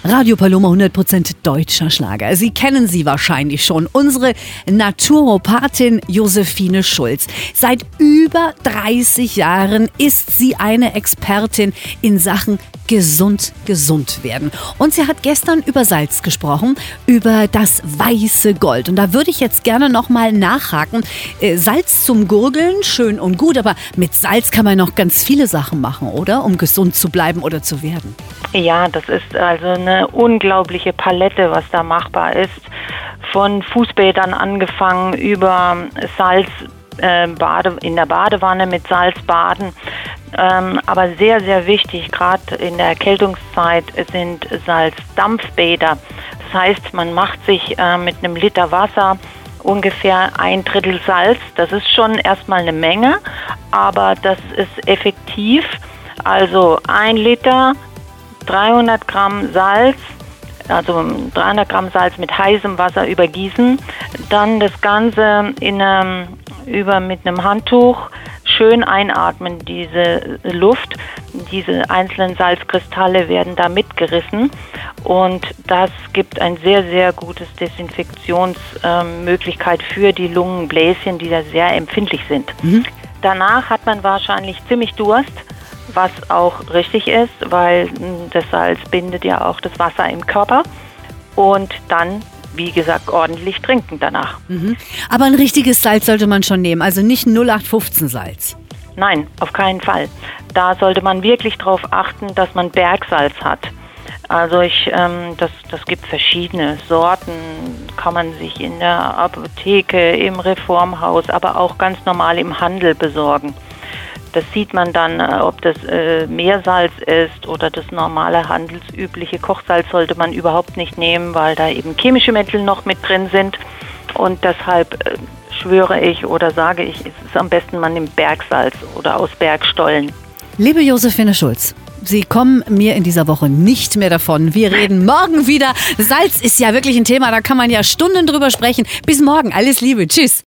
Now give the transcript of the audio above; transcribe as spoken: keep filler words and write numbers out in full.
Radio Paloma, hundert Prozent deutscher Schlager. Sie kennen sie wahrscheinlich schon. Unsere Naturopathin Josephine Schulz. Seit über dreißig Jahren ist sie eine Expertin in Sachen gesund, gesund werden. Und sie hat gestern über Salz gesprochen, über das weiße Gold. Und da würde ich jetzt gerne nochmal nachhaken. Äh, Salz zum Gurgeln, schön und gut, aber mit Salz kann man noch ganz viele Sachen machen, oder? Um gesund zu bleiben oder zu werden. Ja, das ist also eine unglaubliche Palette, was da machbar ist. Von Fußbädern angefangen über Salz, äh, Bade, in der Badewanne mit Salz baden. Ähm, aber sehr, sehr wichtig, gerade in der Erkältungszeit, sind Salzdampfbäder. Das heißt, man macht sich äh, mit einem Liter Wasser ungefähr ein Drittel Salz. Das ist schon erstmal eine Menge, aber das ist effektiv. Also ein Liter, dreihundert Gramm Salz, also dreihundert Gramm Salz mit heißem Wasser übergießen, dann das Ganze in einem, über mit einem Handtuch schön einatmen, diese Luft. Diese einzelnen Salzkristalle werden da mitgerissen und das gibt eine sehr, sehr gutes Desinfektionsmöglichkeit ähm, für die Lungenbläschen, die da sehr empfindlich sind. Mhm. Danach hat man wahrscheinlich ziemlich Durst, was auch richtig ist, weil das Salz bindet ja auch das Wasser im Körper und dann, wie gesagt, ordentlich trinken danach. Mhm. Aber ein richtiges Salz sollte man schon nehmen, also nicht null acht fünfzehn Salz. Nein, auf keinen Fall. Da sollte man wirklich darauf achten, dass man Bergsalz hat. Also ich, ähm, das, das gibt verschiedene Sorten, kann man sich in der Apotheke, im Reformhaus, aber auch ganz normal im Handel besorgen. Das sieht man dann, ob das äh, Meersalz ist oder das normale handelsübliche Kochsalz sollte man überhaupt nicht nehmen, weil da eben chemische Mittel noch mit drin sind. Und deshalb äh, schwöre ich oder sage ich, es ist am besten, man nimmt Bergsalz oder aus Bergstollen. Liebe Josephine Schulz, Sie kommen mir in dieser Woche nicht mehr davon. Wir reden morgen wieder. Salz ist ja wirklich ein Thema, da kann man ja Stunden drüber sprechen. Bis morgen, alles Liebe, tschüss.